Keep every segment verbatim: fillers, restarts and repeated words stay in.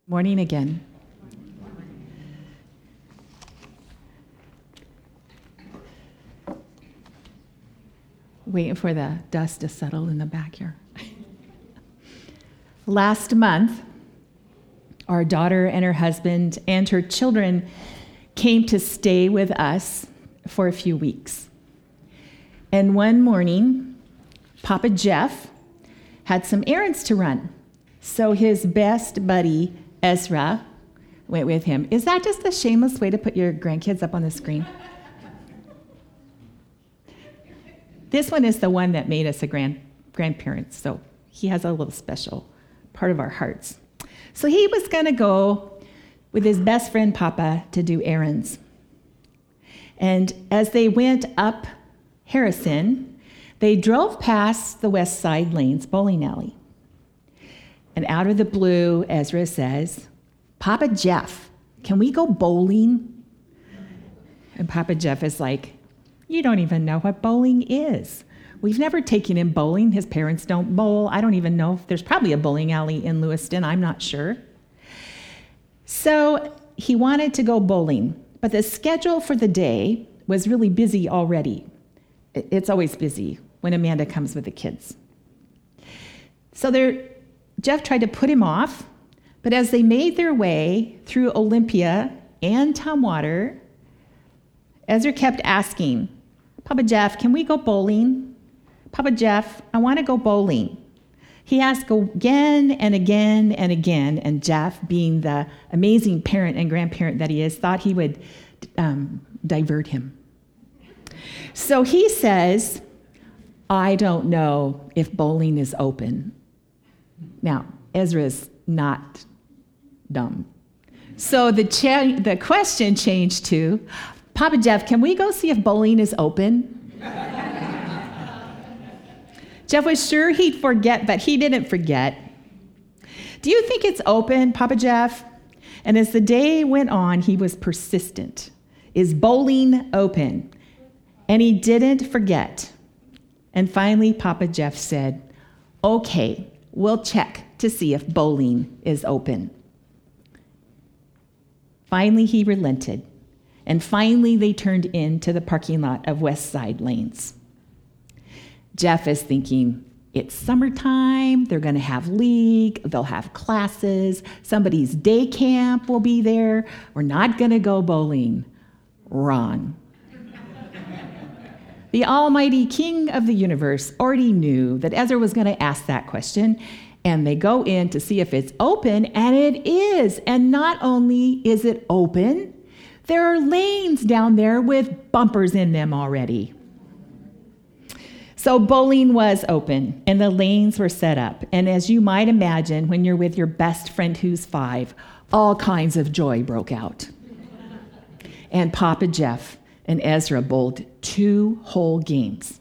Morning again. Waiting for the dust to settle in the back here. Last month, our daughter and her husband and her children came to stay with us for a few weeks. And one morning, Papa Jeff had some errands to run. So his best buddy, Ezra, went with him. Is that just a shameless way to put your grandkids up on the screen? This one is the one that made us a grand grandparents, so he has a little special part of our hearts. So he was going to go with his best friend, Papa, to do errands. And as they went up Harrison, they drove past the West Side Lanes bowling alley. And out of the blue, Ezra says, "Papa Jeff, can we go bowling?" And Papa Jeff is like, "You don't even know what bowling is. We've never taken him bowling. His parents don't bowl. I don't even know if there's probably a bowling alley in Lewiston. I'm not sure." So he wanted to go bowling, but the schedule for the day was really busy already. It's always busy when Amanda comes with the kids. So there, Jeff tried to put him off, but as they made their way through Olympia and Tumwater, Ezra kept asking, "Papa Jeff, can we go bowling? Papa Jeff, I want to go bowling." He asked again and again and again, and Jeff, being the amazing parent and grandparent that he is, thought he would um, divert him. So he says, "I don't know if bowling is open." Now, Ezra's not dumb. So the cha- the question changed to, "Papa Jeff, can we go see if bowling is open?" Jeff was sure he'd forget, but he didn't forget. "Do you think it's open, Papa Jeff?" And as the day went on, he was persistent. "Is bowling open?" And he didn't forget. And finally, Papa Jeff said, "Okay, we'll check to see if bowling is open." Finally, he relented. And finally, they turned into the parking lot of West Side Lanes. Jeff is thinking, it's summertime, they're going to have league, they'll have classes, somebody's day camp will be there, we're not going to go bowling. Wrong. The almighty King of the universe already knew that Ezra was going to ask that question, and they go in to see if it's open, and it is. And not only is it open, there are lanes down there with bumpers in them already. So bowling was open, and the lanes were set up. And as you might imagine, when you're with your best friend who's five, all kinds of joy broke out. And Papa Jeff and Ezra bowled two whole games.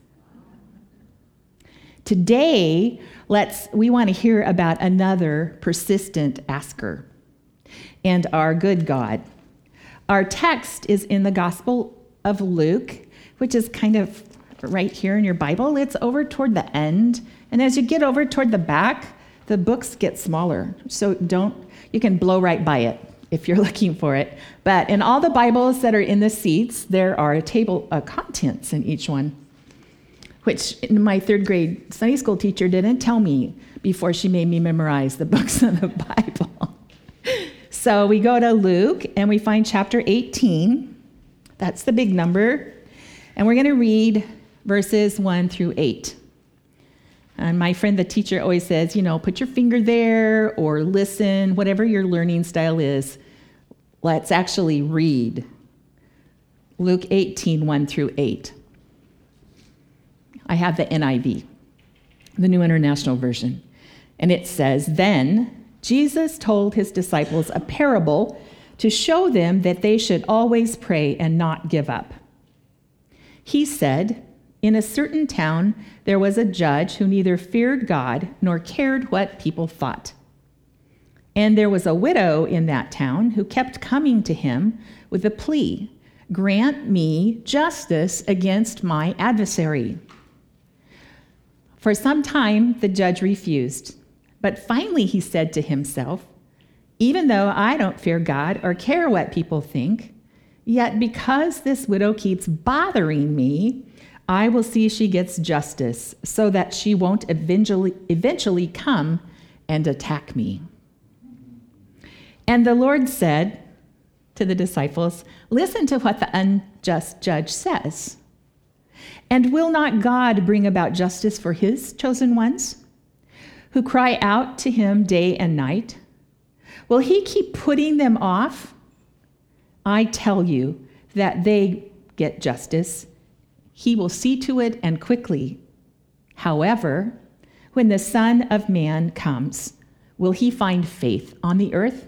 Today, let's we want to hear about another persistent asker and our good God. Our text is in the Gospel of Luke, which is kind of right here in your Bible. It's over toward the end. And as you get over toward the back, the books get smaller. So don't, you can blow right by it if you're looking for it. But in all the Bibles that are in the seats, there are a table of contents in each one, which my third grade Sunday school teacher didn't tell me before she made me memorize the books of the Bible. So we go to Luke, and we find chapter eighteen. That's the big number. And we're going to read verses one through eight. And my friend, the teacher, always says, you know, put your finger there or listen, whatever your learning style is. Let's actually read Luke eighteen, one through eight. I have the N I V, the New International Version. And it says, "Then Jesus told his disciples a parable to show them that they should always pray and not give up. He said, 'In a certain town there was a judge who neither feared God nor cared what people thought. And there was a widow in that town who kept coming to him with a plea, "Grant me justice against my adversary." For some time the judge refused, but finally he said to himself, Even though I don't fear God or care what people think, yet because this widow keeps bothering me, I will see she gets justice so that she won't eventually, eventually come and attack me." And the Lord said to the disciples, "Listen to what the unjust judge says. And will not God bring about justice for his chosen ones who cry out to him day and night? Will he keep putting them off? I tell you that they get justice. He will see to it and quickly. However, when the Son of Man comes, will he find faith on the earth?"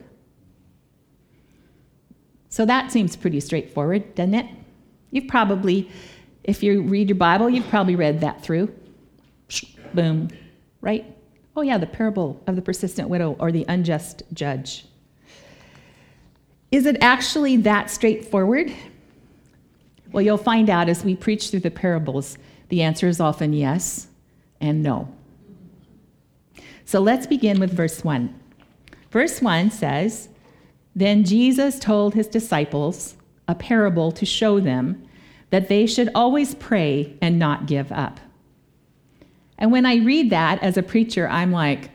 So that seems pretty straightforward, doesn't it? You've probably, if you read your Bible, you've probably read that through. Boom, right? Oh yeah, the parable of the persistent widow or the unjust judge. Is it actually that straightforward? Well, you'll find out as we preach through the parables, the answer is often yes and no. So let's begin with verse one. Verse one says, "Then Jesus told his disciples a parable to show them that they should always pray and not give up." And when I read that as a preacher, I'm like,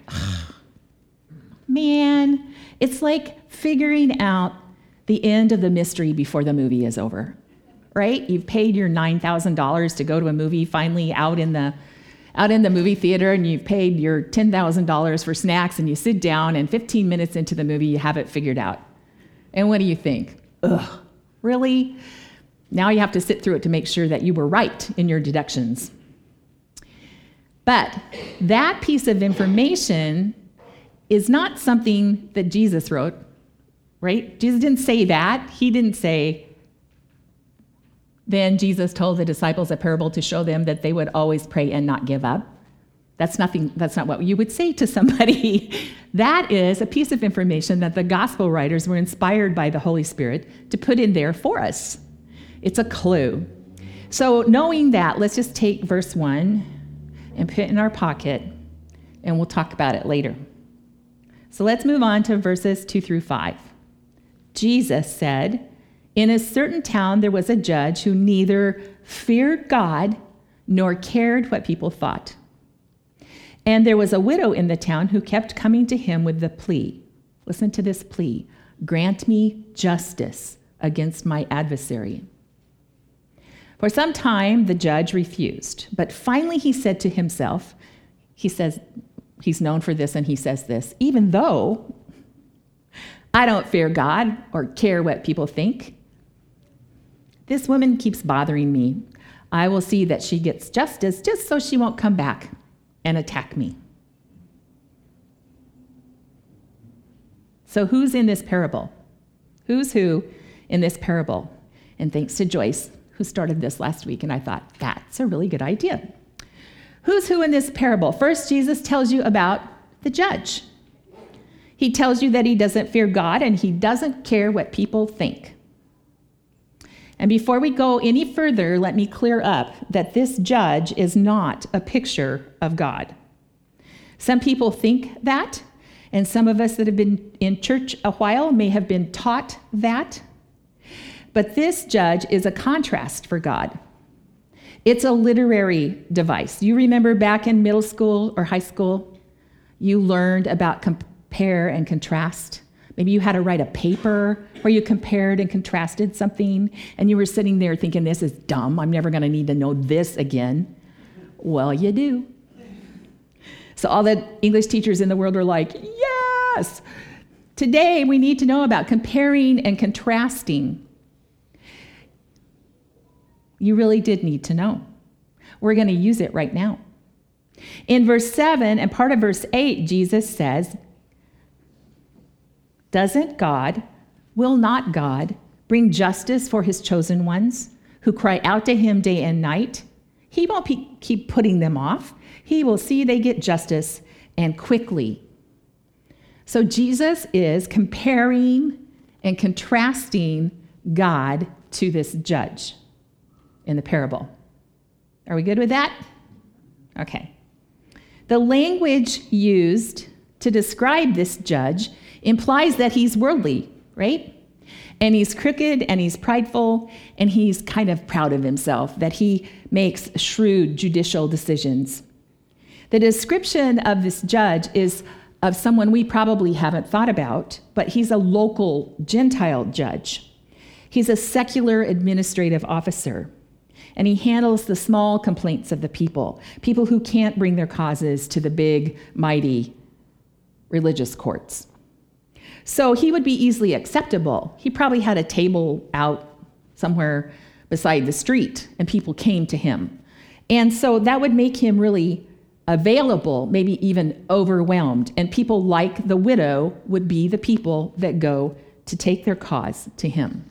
man, it's like figuring out the end of the mystery before the movie is over, right? You've paid your nine thousand dollars to go to a movie, finally out in the out in the movie theater, and you've paid your ten thousand dollars for snacks, and you sit down, and fifteen minutes into the movie, you have it figured out. And what do you think? Ugh, really? Now you have to sit through it to make sure that you were right in your deductions. But that piece of information is not something that Jesus wrote, right? Jesus didn't say that. He didn't say, "Then Jesus told the disciples a parable to show them that they would always pray and not give up." That's nothing, that's not what you would say to somebody. That is a piece of information that the gospel writers were inspired by the Holy Spirit to put in there for us. It's a clue. So knowing that, let's just take verse one and put it in our pocket, and we'll talk about it later. So let's move on to verses two through five. Jesus said, "In a certain town there was a judge who neither feared God nor cared what people thought. And there was a widow in the town who kept coming to him with the plea." Listen to this plea: "Grant me justice against my adversary." For some time, the judge refused, but finally he said to himself, he says, he's known for this and he says this, "Even though I don't fear God or care what people think, this woman keeps bothering me. I will see that she gets justice just so she won't come back and attack me." So who's in this parable? Who's who in this parable? And thanks to Joyce, who started this last week, and I thought, that's a really good idea. Who's who in this parable? First, Jesus tells you about the judge. He tells you that he doesn't fear God and he doesn't care what people think. And before we go any further, let me clear up that this judge is not a picture of God. Some people think that, and some of us that have been in church a while may have been taught that. But this judge is a contrast for God. It's a literary device. You remember back in middle school or high school, you learned about compare and contrast. Maybe you had to write a paper where you compared and contrasted something, and you were sitting there thinking, this is dumb. I'm never going to need to know this again. Well, you do. So all the English teachers in the world are like, yes! Today, we need to know about comparing and contrasting. You really did need to know. We're going to use it right now. In verse seven and part of verse eight, Jesus says, "Doesn't God, will not God, bring justice for his chosen ones who cry out to him day and night? He won't pe- keep putting them off. He will see they get justice, and quickly." So Jesus is comparing and contrasting God to this judge in the parable. Are we good with that? Okay. The language used to describe this judge implies that he's worldly, right? And he's crooked and he's prideful and he's kind of proud of himself, that he makes shrewd judicial decisions. The description of this judge is of someone we probably haven't thought about, but he's a local Gentile judge. He's a secular administrative officer, and he handles the small complaints of the people, people who can't bring their causes to the big, mighty religious courts. So he would be easily acceptable. He probably had a table out somewhere beside the street, and people came to him. And so that would make him really available, maybe even overwhelmed. And people like the widow would be the people that go to take their cause to him.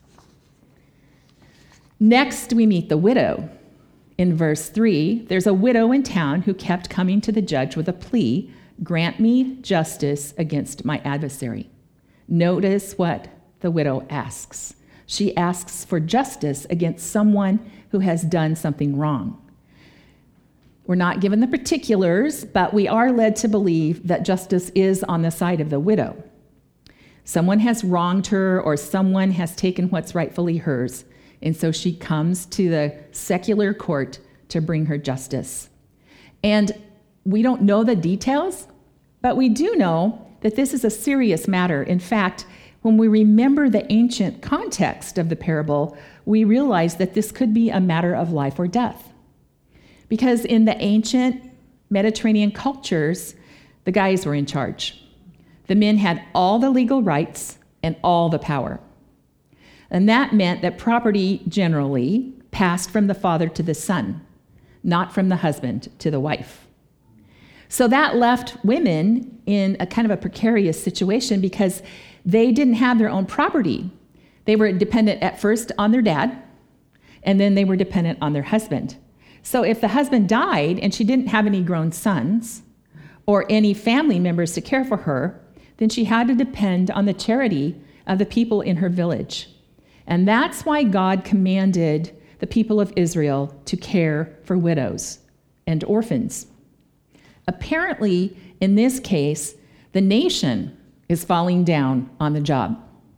Next, we meet the widow. In verse three, there's a widow in town who kept coming to the judge with a plea, "Grant me justice against my adversary." Notice what the widow asks. She asks for justice against someone who has done something wrong. We're not given the particulars, but we are led to believe that justice is on the side of the widow. Someone has wronged her, or someone has taken what's rightfully hers, and so she comes to the secular court to bring her justice. And we don't know the details, but we do know that this is a serious matter. In fact, when we remember the ancient context of the parable, we realize that this could be a matter of life or death. Because in the ancient Mediterranean cultures, the guys were in charge. The men had all the legal rights and all the power. And that meant that property generally passed from the father to the son, not from the husband to the wife. So that left women in a kind of a precarious situation because they didn't have their own property. They were dependent at first on their dad, and then they were dependent on their husband. So if the husband died and she didn't have any grown sons or any family members to care for her, then she had to depend on the charity of the people in her village. And that's why God commanded the people of Israel to care for widows and orphans. Apparently, in this case, the nation is falling down on the job.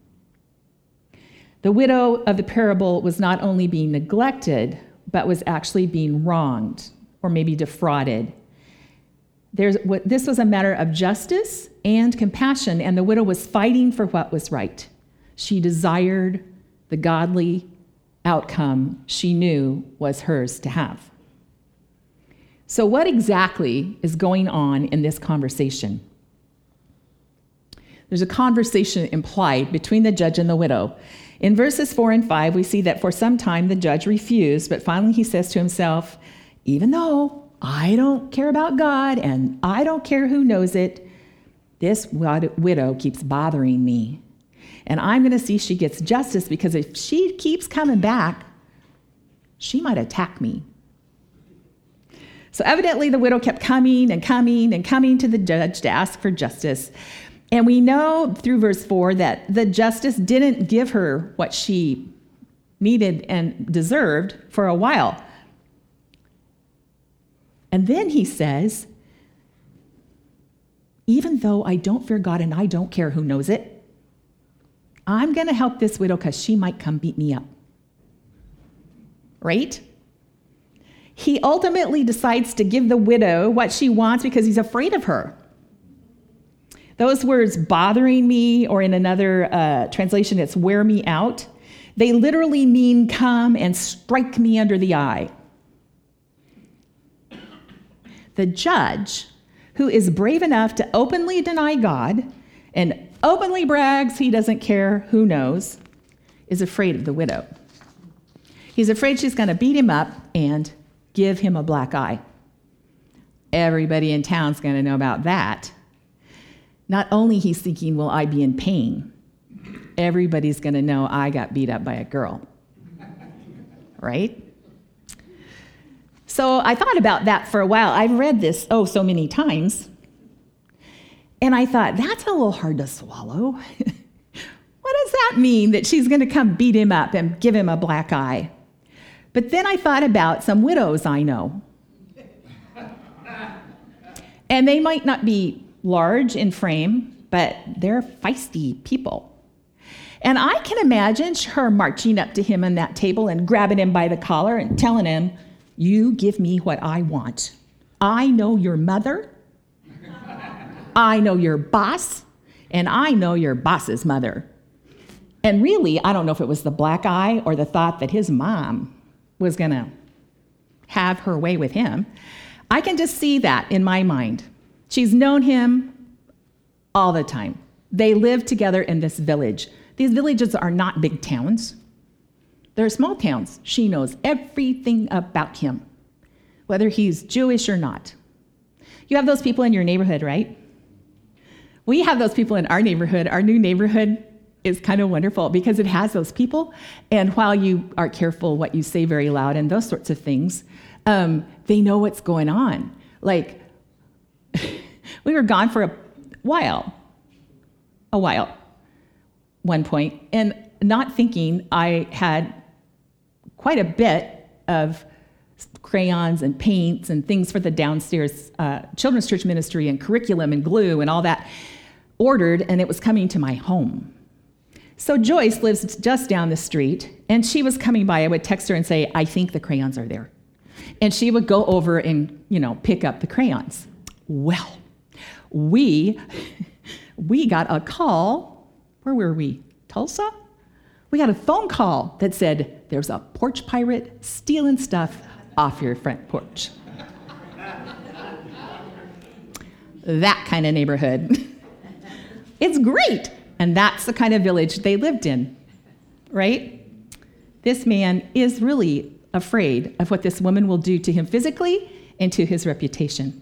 The widow of the parable was not only being neglected, but was actually being wronged or maybe defrauded. There's, this was a matter of justice and compassion, and the widow was fighting for what was right. She desired the godly outcome she knew was hers to have. So what exactly is going on in this conversation? There's a conversation implied between the judge and the widow. In verses four and five, we see that for some time the judge refused, but finally he says to himself, even though I don't care about God and I don't care who knows it, this widow keeps bothering me. And I'm going to see she gets justice, because if she keeps coming back, she might attack me. So evidently the widow kept coming and coming and coming to the judge to ask for justice. And we know through verse four that the justice didn't give her what she needed and deserved for a while. And then he says, even though I don't fear God and I don't care who knows it, I'm going to help this widow because she might come beat me up. Right? He ultimately decides to give the widow what she wants because he's afraid of her. Those words, bothering me, or in another uh, translation, it's wear me out, they literally mean come and strike me under the eye. The judge, who is brave enough to openly deny God and openly brags he doesn't care who knows, is afraid of the widow. He's afraid she's going to beat him up and give him a black eye. Everybody in town's going to know about that. Not only he's thinking, will I be in pain? Everybody's going to know I got beat up by a girl. Right? So I thought about that for a while. I've read this, oh, so many times. And I thought, that's a little hard to swallow. What does that mean, that she's going to come beat him up and give him a black eye? But then I thought about some widows I know. And they might not be large in frame, but they're feisty people. And I can imagine her marching up to him on that table and grabbing him by the collar and telling him, "You give me what I want. I know your mother, I know your boss, and I know your boss's mother." And really, I don't know if it was the black eye or the thought that his mom was going to have her way with him. I can just see that in my mind. She's known him all the time. They live together in this village. These villages are not big towns. They're small towns. She knows everything about him, whether he's Jewish or not. You have those people in your neighborhood, right? We have those people in our neighborhood. Our new neighborhood is kind of wonderful because it has those people. And while you are careful what you say very loud and those sorts of things, um, they know what's going on. Like, we were gone for a while, a while, one point, and not thinking I had quite a bit of crayons and paints and things for the downstairs uh, children's church ministry and curriculum and glue and all that ordered, and it was coming to my home. So Joyce lives just down the street, and she was coming by. I would text her and say, "I think the crayons are there." And she would go over and, you know, pick up the crayons. Well, we, we got a call. Where were we? Tulsa? We got a phone call that said, "There's a porch pirate stealing stuff off your front porch." That kind of neighborhood. It's great. And that's the kind of village they lived in, right? This man is really afraid of what this woman will do to him physically and to his reputation.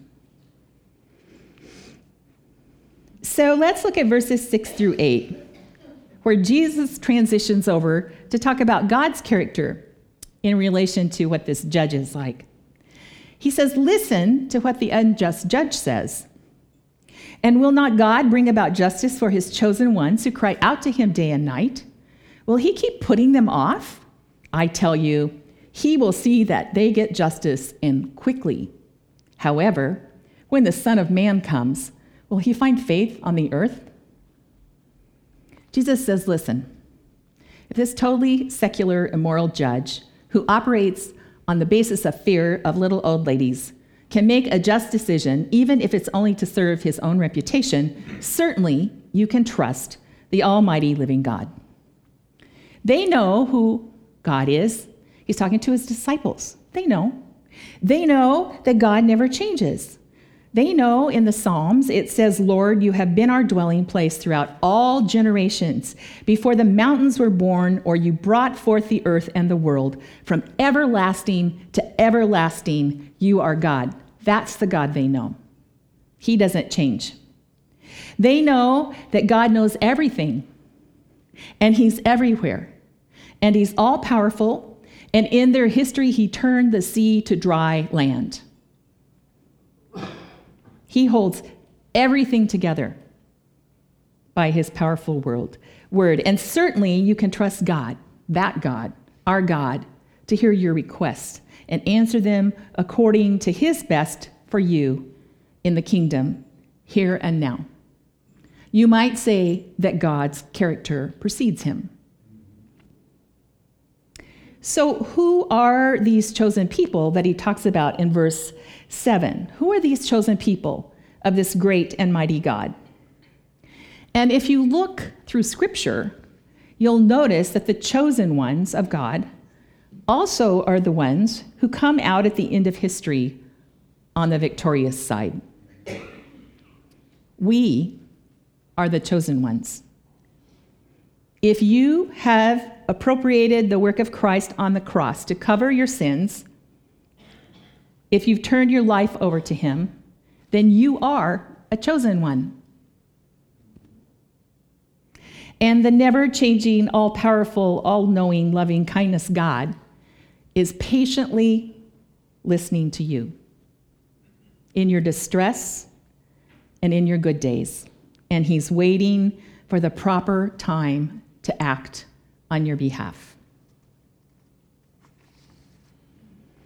So let's look at verses six through eight, where Jesus transitions over to talk about God's character in relation to what this judge is like. He says, "Listen to what the unjust judge says. And will not God bring about justice for his chosen ones who cry out to him day and night? Will he keep putting them off? I tell you, he will see that they get justice, and quickly. However, when the Son of Man comes, will he find faith on the earth?" Jesus says, listen, if this totally secular, immoral judge who operates on the basis of fear of little old ladies can make a just decision, even if it's only to serve his own reputation, certainly you can trust the almighty living God. They know who God is. He's talking to his disciples. They know. They know that God never changes. They know in the Psalms it says, "Lord, you have been our dwelling place throughout all generations. Before the mountains were born, or you brought forth the earth and the world, from everlasting to everlasting, you are God." That's the God they know. He doesn't change. They know that God knows everything, and he's everywhere, and he's all-powerful, and in their history, he turned the sea to dry land. He holds everything together by his powerful word. word. And certainly you can trust God, that God, our God, to hear your requests and answer them according to his best for you in the kingdom, here and now. You might say that God's character precedes him. So who are these chosen people that he talks about in verse seven? Who are these chosen people of this great and mighty God? And if you look through Scripture, you'll notice that the chosen ones of God also are the ones who come out at the end of history on the victorious side. We are the chosen ones. If you have appropriated the work of Christ on the cross to cover your sins, if you've turned your life over to him, then you are a chosen one. And the never-changing, all-powerful, all-knowing, loving-kindness God is patiently listening to you in your distress and in your good days. And he's waiting for the proper time to act on your behalf.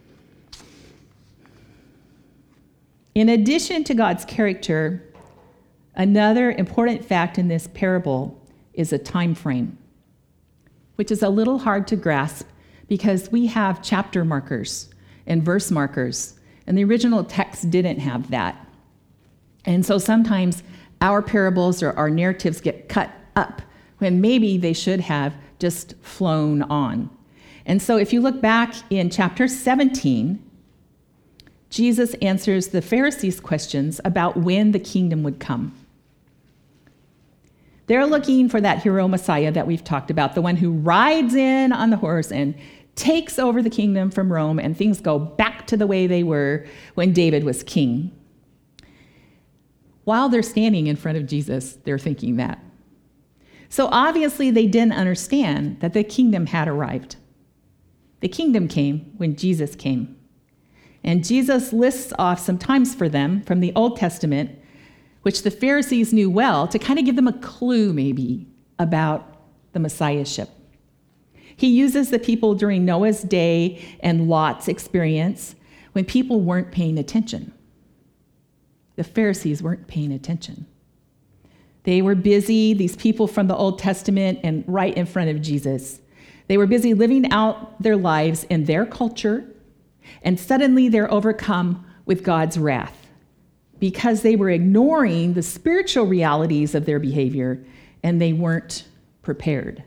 In addition to God's character, Another important fact in this parable is a time frame, which is a little hard to grasp because we have chapter markers and verse markers, and the original text didn't have that. And so sometimes our parables or our narratives get cut up when maybe they should have just flown on. And so if you look back in chapter seventeen, Jesus answers the Pharisees' questions about when the kingdom would come. They're looking for that hero Messiah that we've talked about, the one who rides in on the horse and takes over the kingdom from Rome, and things go back to the way they were when David was king. While they're standing in front of Jesus, they're thinking that. So obviously they didn't understand that the kingdom had arrived. The kingdom came when Jesus came. And Jesus lists off some times for them from the Old Testament, which the Pharisees knew well, to kind of give them a clue maybe about the Messiahship. He uses the people during Noah's day and Lot's experience when people weren't paying attention. The Pharisees weren't paying attention. They were busy, these people from the Old Testament and right in front of Jesus. They were busy living out their lives in their culture, and suddenly they're overcome with God's wrath because they were ignoring the spiritual realities of their behavior and they weren't prepared.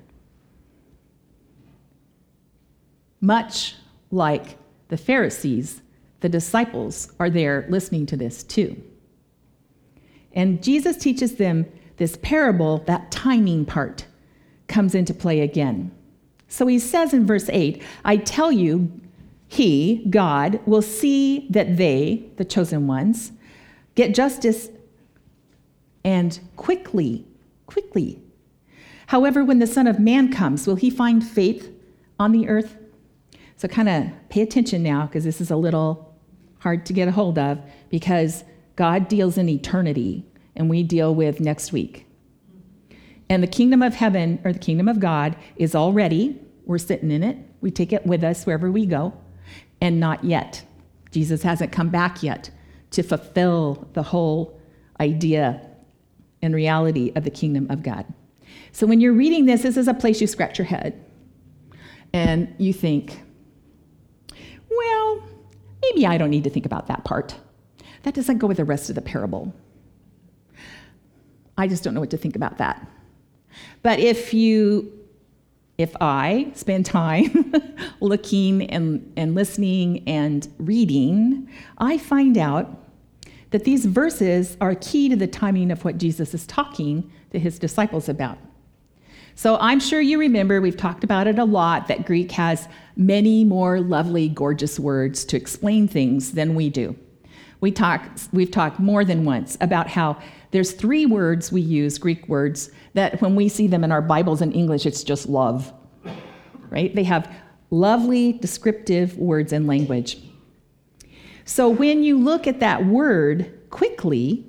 Much like the Pharisees, the disciples are there listening to this too. And Jesus teaches them this parable, that timing part comes into play again. So he says in verse eight, I tell you, he, God, will see that they, the chosen ones, get justice and quickly, quickly. However, when the Son of Man comes, will he find faith on the earth? So kind of pay attention now, because this is a little hard to get a hold of, because God deals in eternity, and we deal with next week. And the kingdom of heaven, or the kingdom of God, is already, we're sitting in it, we take it with us wherever we go, and not yet. Jesus hasn't come back yet to fulfill the whole idea and reality of the kingdom of God. So when you're reading this, this is a place you scratch your head, and you think, well, maybe I don't need to think about that part. That doesn't go with the rest of the parable. I just don't know what to think about that. But if you, if I spend time looking and, and listening and reading, I find out that these verses are key to the timing of what Jesus is talking to his disciples about. So I'm sure you remember, we've talked about it a lot, that Greek has many more lovely, gorgeous words to explain things than we do. We talk, we've talked more than once about how there's three words we use, Greek words, that when we see them in our Bibles in English, it's just love, right? They have lovely, descriptive words and language. So when you look at that word quickly,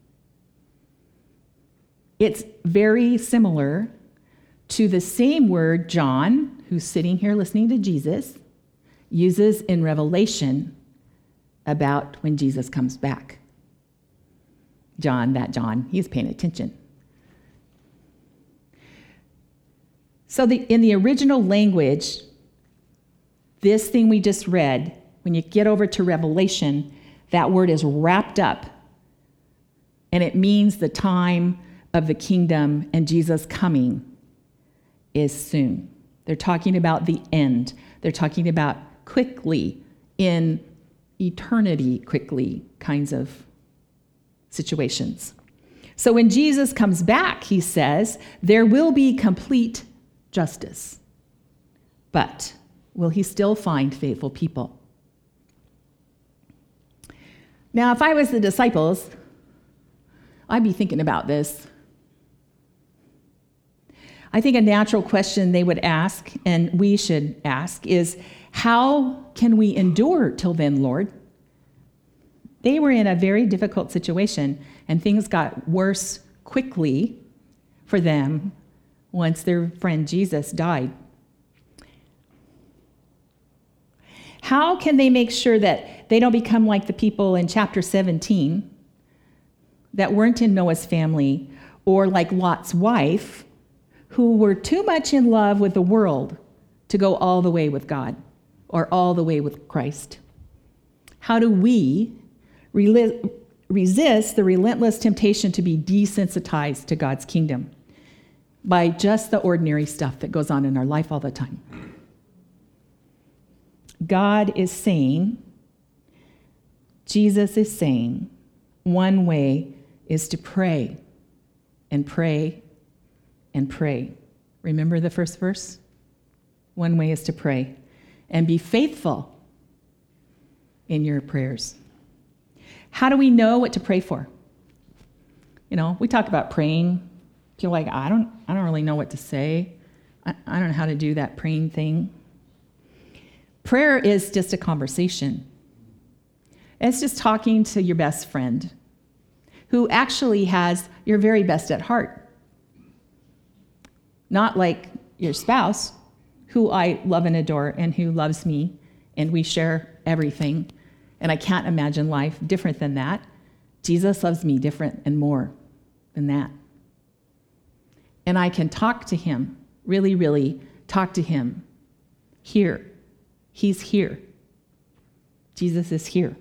it's very similar to the same word John, who's sitting here listening to Jesus, uses in Revelation about when Jesus comes back. John, that John, he's paying attention. So the, in the original language, this thing we just read, when you get over to Revelation, that word is wrapped up, and it means the time of the kingdom and Jesus coming is soon. They're talking about the end. They're talking about quickly, in eternity, quickly kinds of situations. So when Jesus comes back, he says, there will be complete justice. But will he still find faithful people? Now, if I was the disciples, I'd be thinking about this. I think a natural question they would ask, and we should ask, is how can we endure till then, Lord? They were in a very difficult situation, and things got worse quickly for them once their friend Jesus died. How can they make sure that they don't become like the people in chapter seventeen that weren't in Noah's family, or like Lot's wife, who were too much in love with the world to go all the way with God or all the way with Christ? How do we reli- resist the relentless temptation to be desensitized to God's kingdom by just the ordinary stuff that goes on in our life all the time? God is saying, Jesus is saying, one way is to pray and pray and pray. Remember the first verse? One way is to pray and be faithful in your prayers. How do we know what to pray for? You know, we talk about praying. You're like, I don't, I don't really know what to say. I, I don't know how to do that praying thing. Prayer is just a conversation. It's just talking to your best friend who actually has your very best at heart. Not like your spouse, who I love and adore and who loves me, and we share everything. And I can't imagine life different than that. Jesus loves me different and more than that. And I can talk to him, really, really talk to him here. He's here. Jesus is here.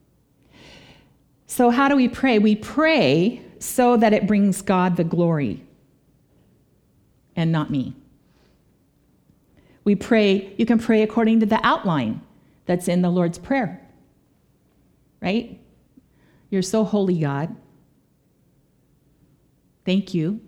So how do we pray? We pray so that it brings God the glory and not me. We pray, you can pray according to the outline that's in the Lord's Prayer, right? You're so holy, God. Thank you.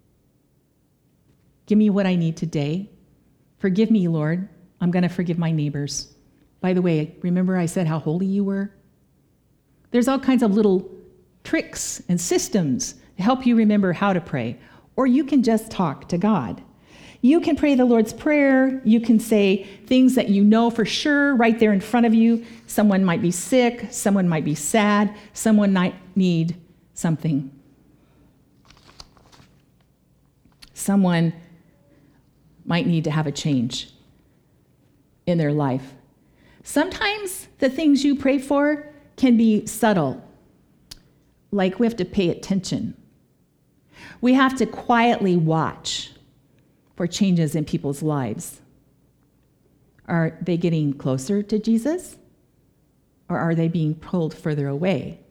Give me what I need today. Forgive me, Lord. I'm going to forgive my neighbors. By the way, remember I said how holy you were? There's all kinds of little tricks and systems to help you remember how to pray. Or you can just talk to God. You can pray the Lord's Prayer. You can say things that you know for sure right there in front of you. Someone might be sick. Someone might be sad. Someone might need something. Someone might need to have a change in their life. Sometimes the things you pray for can be subtle, like we have to pay attention. We have to quietly watch for changes in people's lives. Are they getting closer to Jesus, or are they being pulled further away?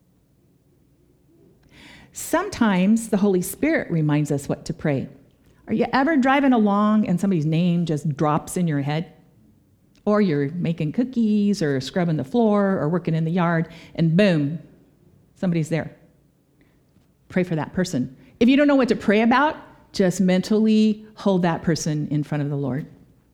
Sometimes the Holy Spirit reminds us what to pray. Are you ever driving along and somebody's name just drops in your head? Or you're making cookies or scrubbing the floor or working in the yard, and boom, somebody's there. Pray for that person. If you don't know what to pray about, just mentally hold that person in front of the Lord.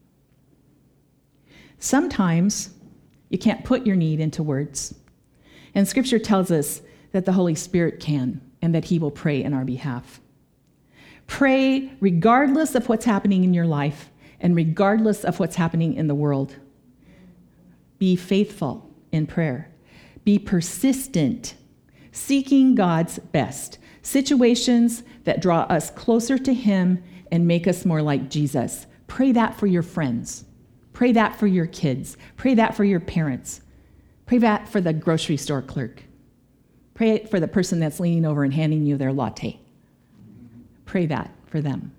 Sometimes you can't put your need into words. And Scripture tells us that the Holy Spirit can, and that he will pray in our behalf. Pray regardless of what's happening in your life and regardless of what's happening in the world. Be faithful in prayer. Be persistent, seeking God's best. Situations that draw us closer to him and make us more like Jesus. Pray that for your friends. Pray that for your kids. Pray that for your parents. Pray that for the grocery store clerk. Pray it for the person that's leaning over and handing you their latte. Pray that for them.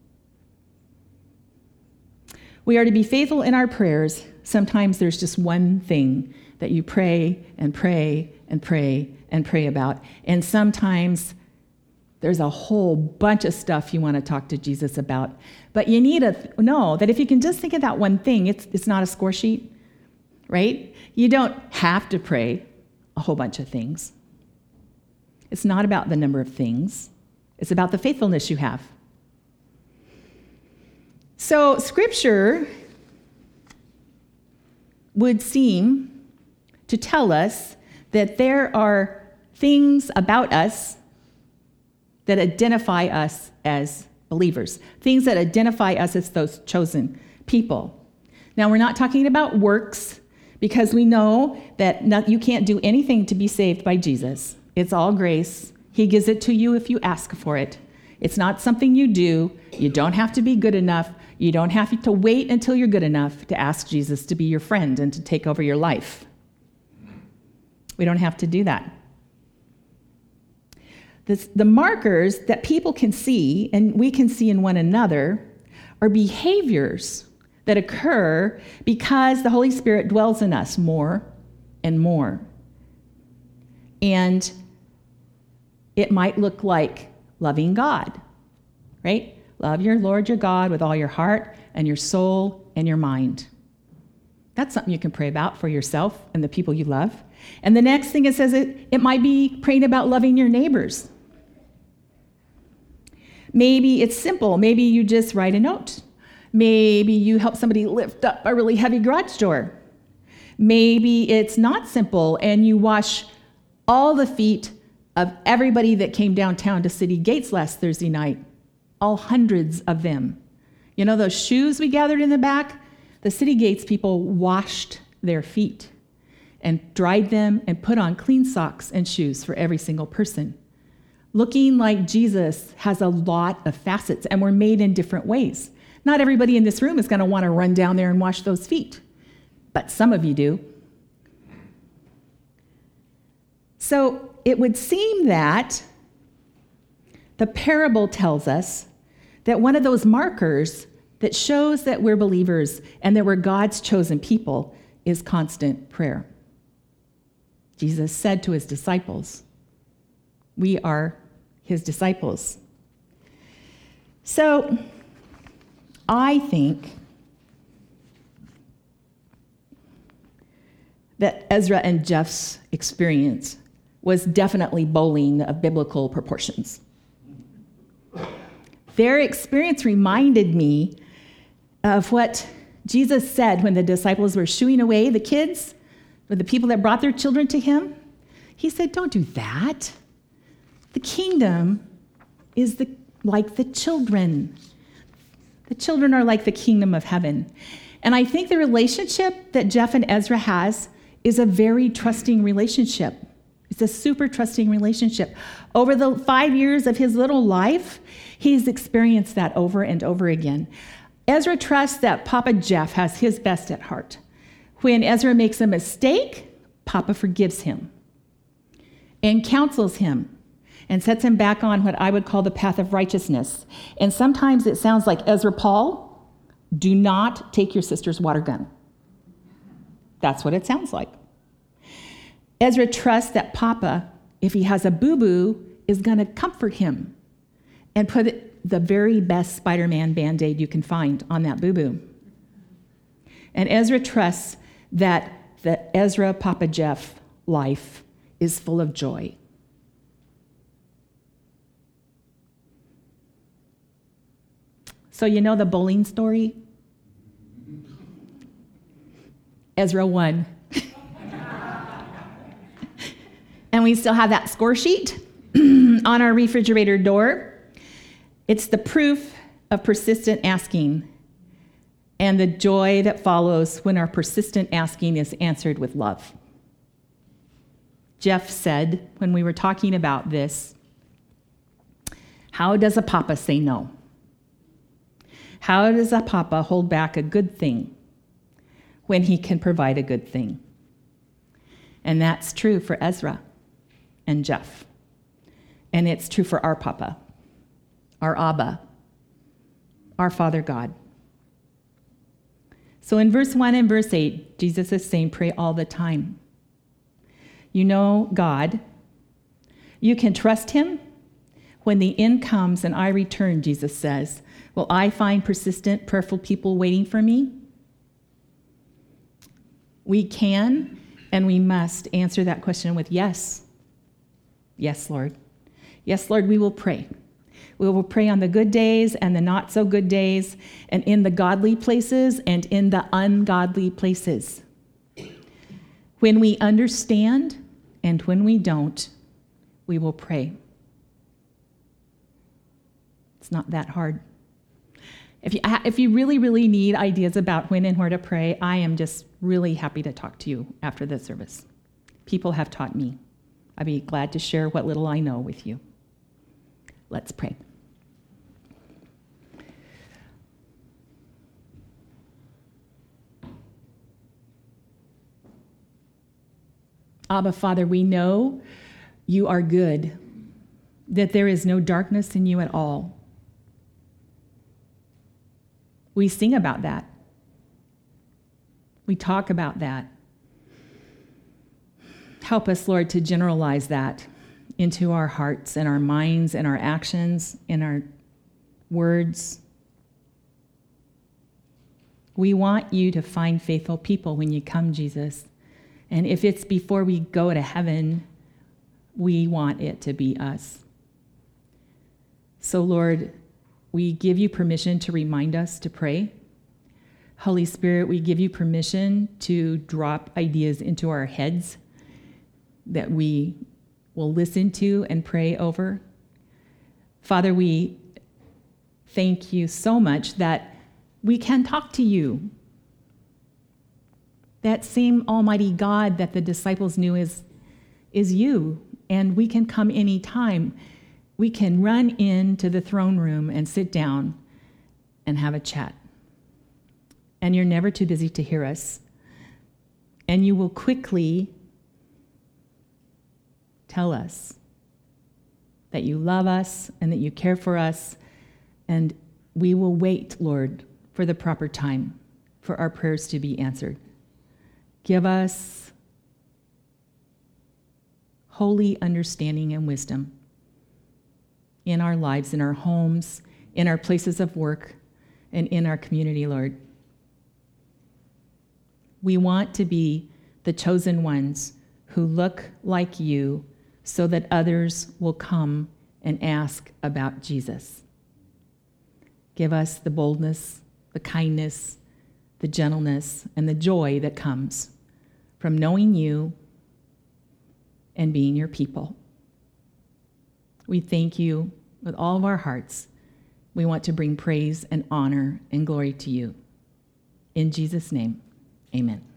We are to be faithful in our prayers. Sometimes there's just one thing that you pray and pray and pray and pray about. And sometimes there's a whole bunch of stuff you want to talk to Jesus about. But you need to know that if you can just think of that one thing, it's, it's not a score sheet, right? You don't have to pray a whole bunch of things. It's not about the number of things. It's about the faithfulness you have. So Scripture would seem to tell us that there are things about us that identify us as believers, things that identify us as those chosen people. Now, we're not talking about works, because we know that not, you can't do anything to be saved by Jesus. It's all grace. He gives it to you if you ask for it. It's not something you do. You don't have to be good enough. You don't have to wait until you're good enough to ask Jesus to be your friend and to take over your life. We don't have to do that. This, the markers that people can see and we can see in one another are behaviors that occur because the Holy Spirit dwells in us more and more. And it might look like loving God, right? Love your Lord your God with all your heart and your soul and your mind. That's something you can pray about for yourself and the people you love. And the next thing it says, it, it might be praying about loving your neighbors. Maybe it's simple. Maybe you just write a note. Maybe you help somebody lift up a really heavy garage door. Maybe it's not simple and you wash all the feet of everybody that came downtown to City Gates last Thursday night, all hundreds of them. You know those shoes we gathered in the back? The City Gates people washed their feet and dried them and put on clean socks and shoes for every single person. Looking like Jesus has a lot of facets, and we're made in different ways. Not everybody in this room is going to want to run down there and wash those feet, but some of you do. So it would seem that the parable tells us that one of those markers that shows that we're believers and that we're God's chosen people is constant prayer. Jesus said to his disciples, we are his disciples. So I think that Ezra and Jeff's experience was definitely bowling of biblical proportions. Their experience reminded me of what Jesus said when the disciples were shooing away the kids, or the people that brought their children to him. He said, don't do that. The kingdom is the, like the children. The children are like the kingdom of heaven. And I think the relationship that Jeff and Ezra has is a very trusting relationship. It's a super trusting relationship. Over the five years of his little life, he's experienced that over and over again. Ezra trusts that Papa Jeff has his best at heart. When Ezra makes a mistake, Papa forgives him and counsels him and sets him back on what I would call the path of righteousness. And sometimes it sounds like, Ezra Paul, do not take your sister's water gun. That's what it sounds like. Ezra trusts that Papa, if he has a boo-boo, is going to comfort him and put the very best Spider-Man Band-Aid you can find on that boo-boo. And Ezra trusts that the Ezra Papa Jeff life is full of joy. So you know the bowling story? Ezra won. And we still have that score sheet on our refrigerator door. It's the proof of persistent asking and the joy that follows when our persistent asking is answered with love. Jeff said when we were talking about this, how does a papa say no? How does a papa hold back a good thing when he can provide a good thing? And that's true for Ezra and Jeff. And it's true for our papa, our Abba, our Father God. So in verse one and verse eight, Jesus is saying, pray all the time. You know God. You can trust him. When the end comes and I return, Jesus says, will I find persistent, prayerful people waiting for me? We can and we must answer that question with yes. Yes, Lord. Yes, Lord, we will pray. We will pray on the good days and the not so good days, and in the godly places and in the ungodly places. When we understand and when we don't, we will pray. It's not that hard. If you, if you really, really need ideas about when and where to pray, I am just really happy to talk to you after the service. People have taught me. I'd be glad to share what little I know with you. Let's pray. Abba, Father, we know you are good. that there is no darkness in you at all. We sing about that. We talk about that. Help us, Lord, to generalize that into our hearts and our minds and our actions and our words. We want you to find faithful people when you come, Jesus. And if it's before we go to heaven, we want it to be us. So, Lord, we give you permission to remind us to pray. Holy Spirit, we give you permission to drop ideas into our heads that we will listen to and pray over. Father, we thank you so much that we can talk to you. That same Almighty God that the disciples knew is, is you, and we can come anytime. We can run into the throne room and sit down and have a chat. And you're never too busy to hear us. And you will quickly tell us that you love us and that you care for us, and we will wait, Lord, for the proper time for our prayers to be answered. Give us holy understanding and wisdom in our lives, in our homes, in our places of work, and in our community, Lord. We want to be the chosen ones who look like you so that others will come and ask about Jesus. Give us the boldness, the kindness, the gentleness, and the joy that comes from knowing you and being your people. We thank you with all of our hearts. We want to bring praise and honor and glory to you. In Jesus' name, amen.